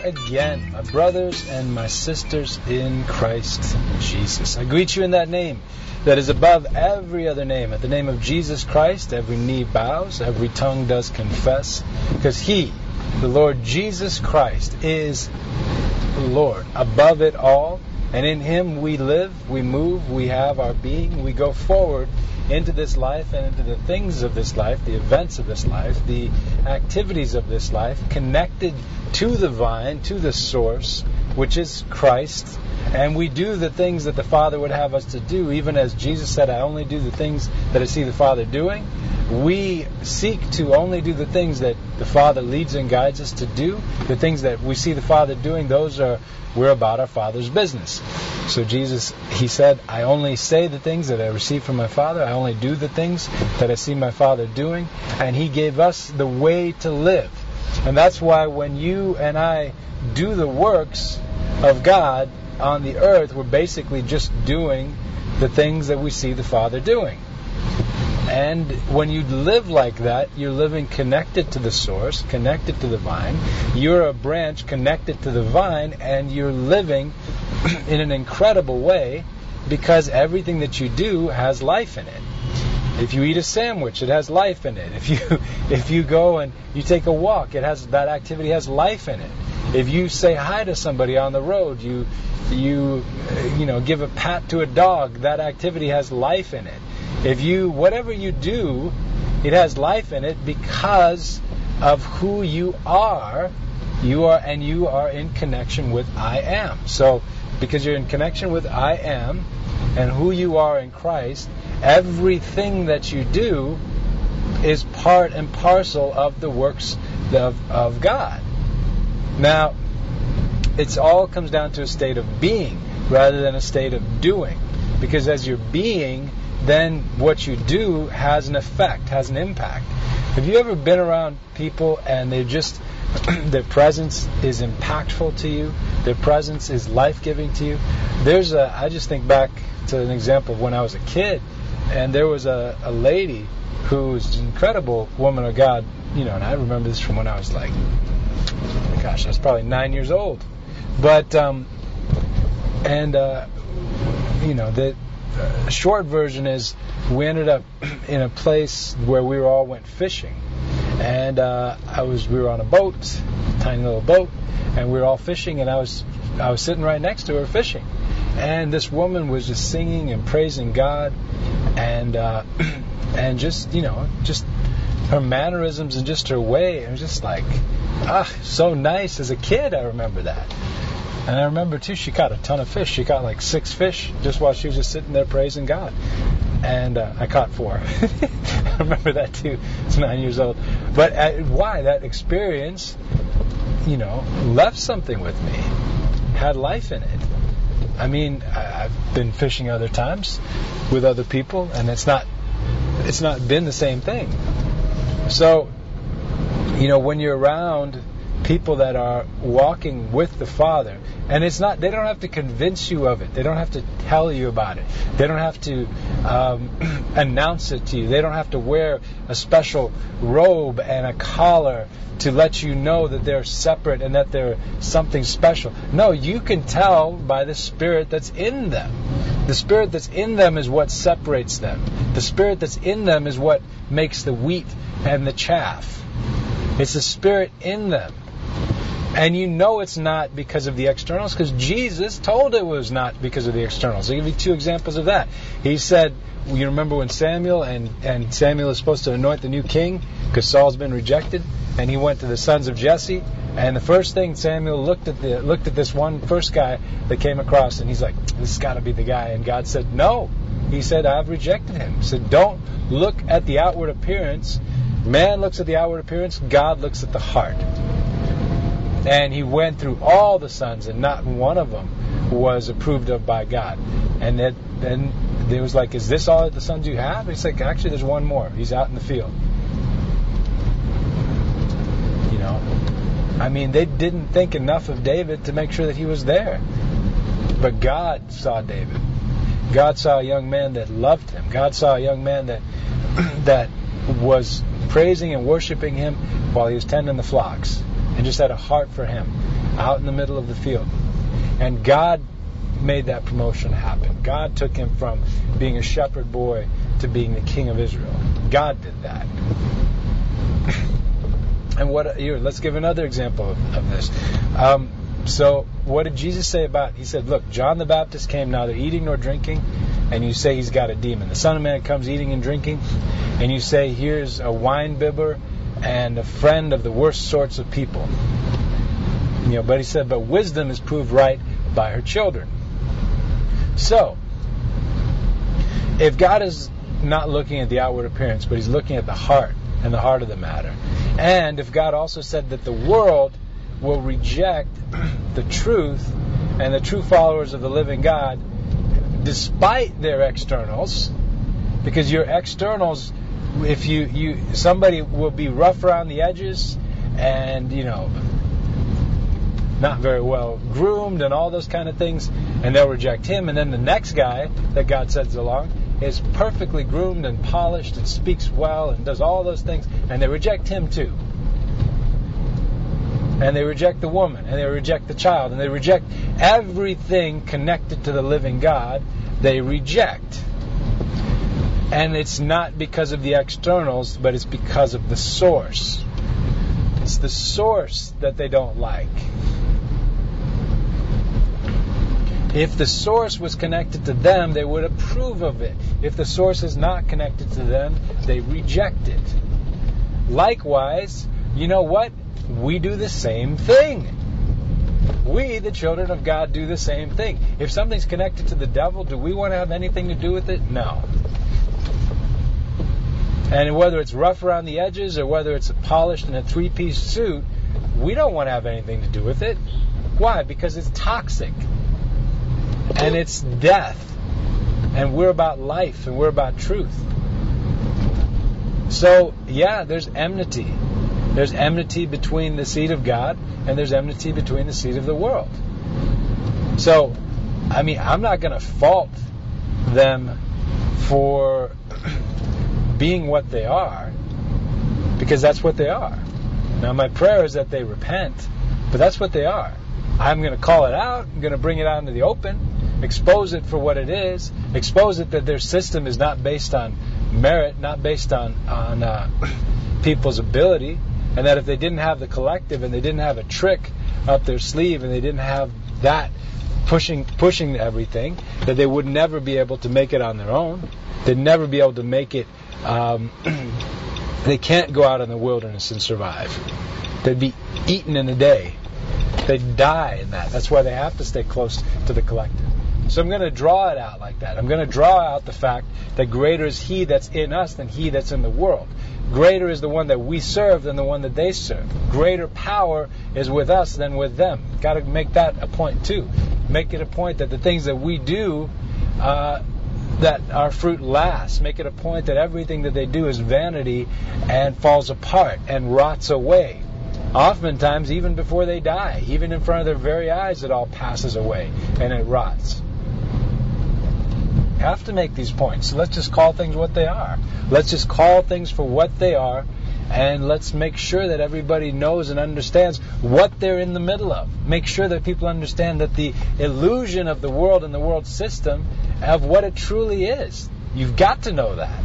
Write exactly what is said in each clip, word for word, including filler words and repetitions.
again, my brothers and my sisters in Christ Jesus. I greet you in that name that is above every other name. At the name of Jesus Christ, every knee bows, every tongue does confess, because He, the Lord Jesus Christ, is Lord above it all. And in Him we live, we move, we have our being, we go forward into this life and into the things of this life, the events of this life, the activities of this life, connected to the vine, to the source, which is Christ. And we do the things that the Father would have us to do, even as Jesus said, I only do the things that I see the Father doing. We seek to only do the things that the Father leads and guides us to do. The things that we see the Father doing, those are, we're about our Father's business. So Jesus, He said, I only say the things that I receive from my Father. I only do the things that I see my Father doing. And He gave us the way to live. And that's why when you and I do the works of God on the earth, we're basically just doing the things that we see the Father doing. And when you live like that, you're living connected to the source, connected to the vine. You're a branch connected to the vine, and you're living in an incredible way because everything that you do has life in it. If you eat a sandwich, it has life in it. If you if you go and you take a walk, it has that activity has life in it. If you say hi to somebody on the road, you you you know give a pat to a dog, that activity has life in it. If you whatever you do, it has life in it because of who you are. You are and you are in connection with I am. So because you're in connection with I am and who you are in Christ, everything that you do is part and parcel of the works of, of God. Now, it all comes down to a state of being rather than a state of doing. Because as you're being, then what you do has an effect, has an impact. Have you ever been around people and they just their presence is impactful to you? Their presence is life-giving to you? There's a, I just think back to an example of when I was a kid, and there was a, a lady who was an incredible woman of God, you know, and I remember this from when I was like, gosh, I was probably nine years old. But, um, and, uh, you know, the uh, short version is we ended up in a place where we all went fishing. And uh, I was, we were on a boat, tiny little boat, and we were all fishing, and I was, I was sitting right next to her fishing. And this woman was just singing and praising God, and uh, and just, you know, just her mannerisms and just her way. It was just like, ah, so nice. As a kid, I remember that. And I remember, too, she caught a ton of fish. She caught like six fish just while she was just sitting there praising God. And uh, I caught four. I remember that, too. I was nine years old. But uh, why? That experience, you know, left something with me. Had life in it. I mean, I've been fishing other times with other people, and it's not it's not been the same thing. So, you know, when you're around people that are walking with the Father, and it's not, they don't have to convince you of it. They don't have to tell you about it. They don't have to um, announce it to you. They don't have to wear a special robe and a collar to let you know that they're separate and that they're something special. No, you can tell by the Spirit that's in them. The Spirit that's in them is what separates them. The Spirit that's in them is what makes the wheat and the chaff. It's the Spirit in them. And you know it's not because of the externals, because Jesus told it was not because of the externals. I'll give you two examples of that. He said, you remember when Samuel, and, and Samuel is supposed to anoint the new king, because Saul's been rejected, and he went to the sons of Jesse, and the first thing Samuel looked at the looked at this one first guy that came across, and he's like, this has got to be the guy. And God said, no. He said, I've rejected him. He said, don't look at the outward appearance. Man looks at the outward appearance. God looks at the heart. And he went through all the sons, and not one of them was approved of by God. And then, then it was like, is this all the sons you have? He's like, actually, there's one more. He's out in the field. You know, I mean, they didn't think enough of David to make sure that he was there. But God saw David. God saw a young man that loved him. God saw a young man that that was praising and worshiping him while he was tending the flocks, and just had a heart for him. out in the middle of the field. And God made that promotion happen. God took him from being a shepherd boy to being the king of Israel. God did that. And what here? Let's give another example of, of this. Um, so, what did Jesus say about? He said, "Look, John the Baptist came neither eating nor drinking, and you say he's got a demon. The Son of Man comes eating and drinking, and you say here's a wine bibber and a friend of the worst sorts of people." You know, but he said, "But wisdom is proved right by her children." So, if God is not looking at the outward appearance, but he's looking at the heart and the heart of the matter, and if God also said that the world will reject the truth and the true followers of the living God despite their externals, because your externals, if you, you somebody will be rough around the edges and, you know, not very well groomed and all those kind of things, and they'll reject him, and then the next guy that God sends along is perfectly groomed and polished and speaks well and does all those things, and they reject him too. And they reject the woman, and they reject the child, and they reject everything connected to the living God. They reject. And it's not because of the externals, but it's because of the source. It's the source that they don't like. If the source was connected to them, they would approve of it. If the source is not connected to them, they reject it. Likewise, you know what? We do the same thing. We, the children of God, do the same thing. If something's connected to the devil, do we want to have anything to do with it? No. And whether it's rough around the edges or whether it's polished in a three-piece suit, we don't want to have anything to do with it. Why? Because it's toxic. And it's death. And we're about life and we're about truth. So, yeah, there's enmity. There's enmity between the seed of God and there's enmity between the seed of the world. So, I mean, I'm not going to fault them for being what they are, because that's what they are. Now, my prayer is that they repent, but that's what they are. I'm going to call it out. I'm going to bring it out into the open, expose it for what it is, expose it that their system is not based on merit, not based on, on uh, people's ability, and that if they didn't have the collective and they didn't have a trick up their sleeve and they didn't have that pushing pushing everything, that they would never be able to make it on their own. They'd never be able to make it. Um, they can't go out in the wilderness and survive. They'd be eaten in a day. They'd die in that. That's why they have to stay close to the collective. So I'm going to draw it out like that. I'm going to draw out the fact that greater is He that's in us than he that's in the world. Greater is the one that we serve than the one that they serve. Greater power is with us than with them. Got to make that a point too. Make it a point that the things that we do, uh, that our fruit lasts. Make it a point that everything that they do is vanity and falls apart and rots away. Oftentimes, even before they die, even in front of their very eyes, it all passes away and it rots. Have to make these points. So let's just call things what they are. Let's just call things for what they are, and let's make sure that everybody knows and understands what they're in the middle of. Make sure that people understand that the illusion of the world and the world system of what it truly is. You've got to know that.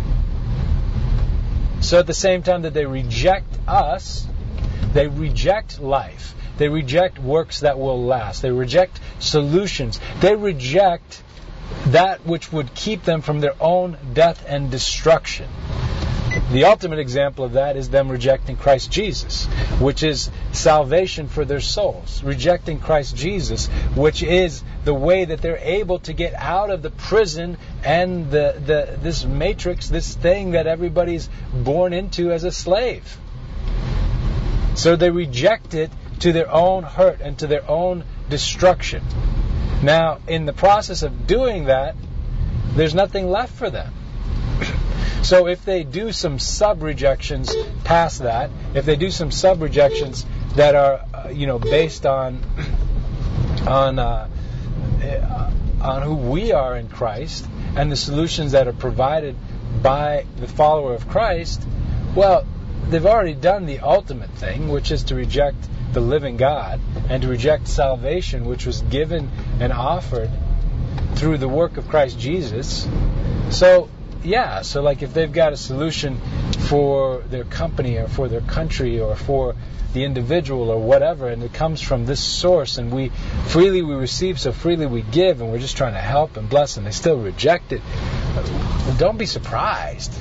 So at the same time that they reject us, they reject life. They reject works that will last. They reject solutions. They reject that which would keep them from their own death and destruction. The ultimate example of that is them rejecting Christ Jesus, which is salvation for their souls. Rejecting Christ Jesus, which is the way that they're able to get out of the prison and the, the this matrix, this thing that everybody's born into as a slave. So they reject it to their own hurt and to their own destruction. Now, in the process of doing that, there's nothing left for them. So if they do some sub-rejections past that, if they do some sub-rejections that are, uh, you know, based on on uh, on who we are in Christ and the solutions that are provided by the follower of Christ, well, they've already done the ultimate thing, which is to reject the living God and to reject salvation, which was given and offered through the work of Christ Jesus. So, yeah, so like if they've got a solution for their company or for their country or for the individual or whatever, and it comes from this source, and we freely we receive, so freely we give, and we're just trying to help and bless, and they still reject it, don't be surprised.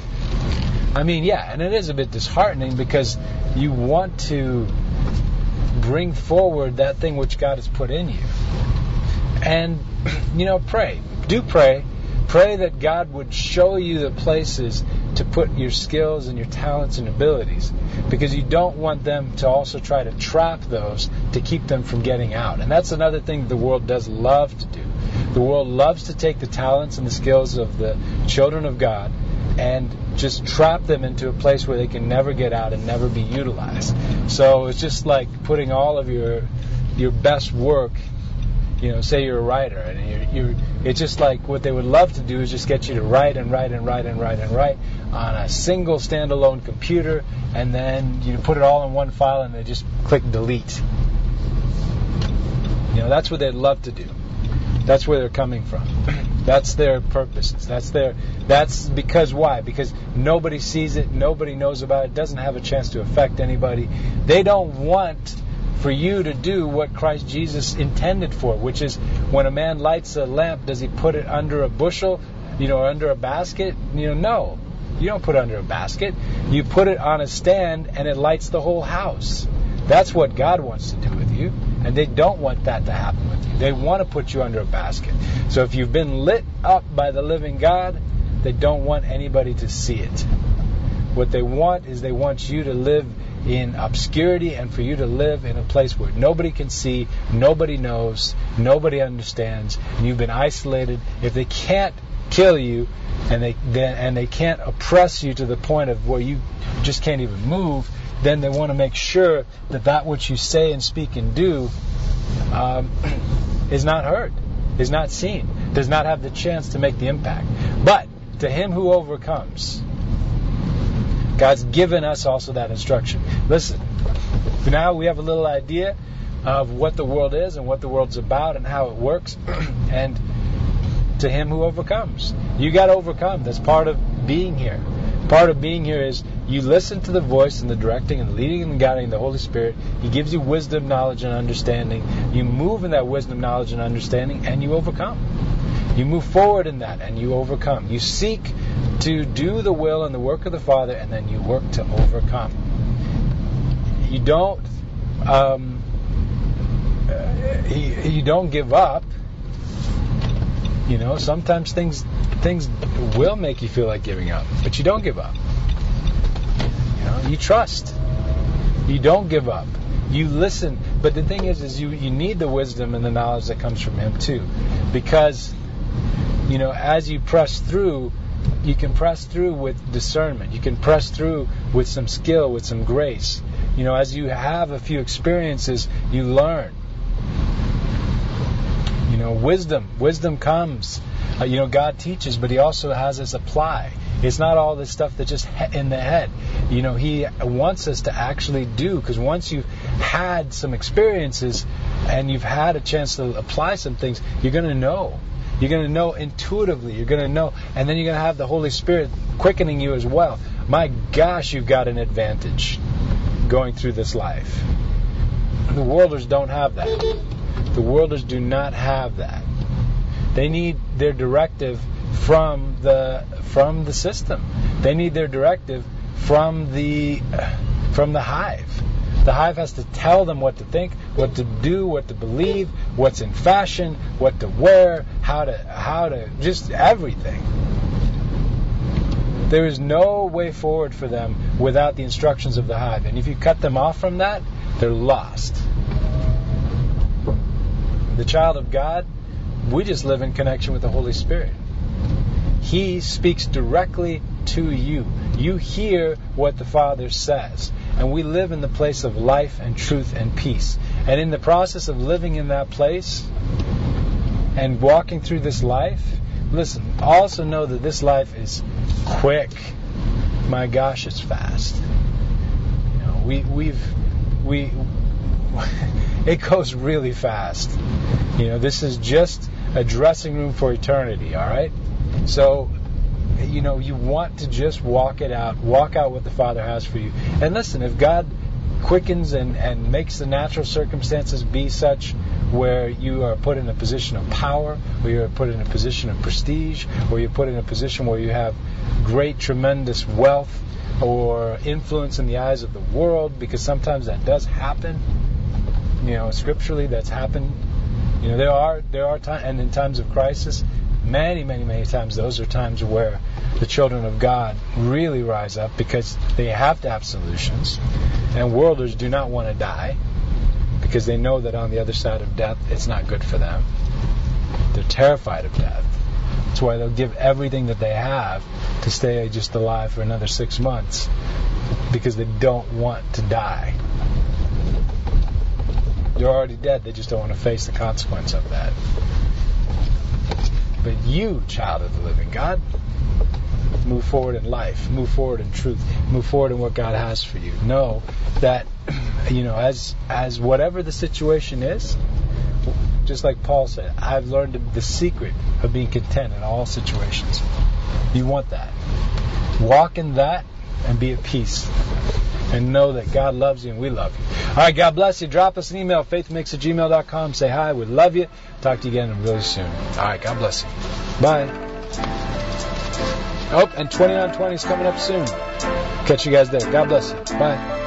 I mean, yeah, and it is a bit disheartening because you want to bring forward that thing which God has put in you. And, you know, pray. Do pray. Pray that God would show you the places to put your skills and your talents and abilities, because you don't want them to also try to trap those to keep them from getting out. And that's another thing the world does love to do. The world loves to take the talents and the skills of the children of God and just trap them into a place where they can never get out and never be utilized. So it's just like putting all of your your best work. You know, say you're a writer, and you're, you're, it's just like what they would love to do is just get you to write and write and write and write and write on a single standalone computer, and then you put it all in one file and they just click delete. You know, that's what they'd love to do. That's where they're coming from. That's their purposes. That's their. That's because why? Because nobody sees it, nobody knows about it, doesn't have a chance to affect anybody. They don't want for you to do what Christ Jesus intended for, which is when a man lights a lamp, does he put it under a bushel, you know, or under a basket? You know, no. You don't put it under a basket. You put it on a stand and it lights the whole house. That's what God wants to do with you, and they don't want that to happen with you. They want to put you under a basket. So if you've been lit up by the living God, they don't want anybody to see it. What they want is they want you to live in obscurity and for you to live in a place where nobody can see, nobody knows, nobody understands, and you've been isolated. If they can't kill you and they then and they can't oppress you to the point of where you just can't even move, then they want to make sure that that which you say and speak and do um, is not heard, is not seen, does not have the chance to make the impact. But to him who overcomes, God's given us also that instruction. Listen, for now we have a little idea of what the world is and what the world's about and how it works. And to him who overcomes. You got to overcome. That's part of being here. Part of being here is you listen to the voice and the directing and the leading and the guiding of the Holy Spirit. He gives you wisdom, knowledge, and understanding. You move in that wisdom, knowledge, and understanding, and you overcome. You move forward in that, and you overcome. You seek to do the will and the work of the Father, and then you work to overcome. You don't, um, you, you don't give up. You know, sometimes things things will make you feel like giving up, but you don't give up. You know, you trust. You don't give up. You listen. But the thing is, is you, you need the wisdom and the knowledge that comes from Him too, because you know, as you press through, you can press through with discernment. You can press through with some skill, with some grace. You know, as you have a few experiences, you learn. You know, wisdom. Wisdom comes. Uh, you know, God teaches, but He also has us apply. It's not all this stuff that's just he- in the head. You know, He wants us to actually do, because once you've had some experiences and you've had a chance to apply some things, you're going to know. You're going to know intuitively. You're going to know. And then you're going to have the Holy Spirit quickening you as well. My gosh, you've got an advantage going through this life. The worlders don't have that. The worlders do not have that. They need their directive from the from the system. They need their directive from the from the hive. The hive has to tell them what to think, what to do, what to believe, what's in fashion, what to wear, how to how to just everything. There is no way forward for them without the instructions of the hive. And if you cut them off from that, they're lost. The child of God, we just live in connection with the Holy Spirit. He speaks directly to you. You hear what the Father says. And we live in the place of life and truth and peace. And in the process of living in that place and walking through this life, listen, also know that this life is quick. My gosh, it's fast. You know, we we've we it goes really fast. You know, this is just a dressing room for eternity, all right? So, you know, you want to just walk it out, walk out what the Father has for you. And listen, if God quickens and, and makes the natural circumstances be such where you are put in a position of power, or you're put in a position of prestige, or you're put in a position where you have great, tremendous wealth or influence in the eyes of the world, because sometimes that does happen. You know, scripturally that's happened. You know, there are there are times, and in times of crisis, many, many, many times, those are times where the children of God really rise up, because they have to have solutions. And worlders do not want to die, because they know that on the other side of death, it's not good for them. They're terrified of death. That's why they'll give everything that they have to stay just alive for another six months, because they don't want to die. They're already dead. They just don't want to face the consequence of that. But you, child of the living God, move forward in life, move forward in truth, move forward in what God has for you. Know that, you know, as as whatever the situation is, just like Paul said, I've learned the secret of being content in all situations. You want that. Walk in that and be at peace. And know that God loves you and we love you. All right, God bless you. Drop us an email, faithmix at gmail dot com. Say hi. We love you. Talk to you again really soon. All right, God bless you. Bye. Oh, and twenty-nine twenty is coming up soon. Catch you guys there. God bless you. Bye.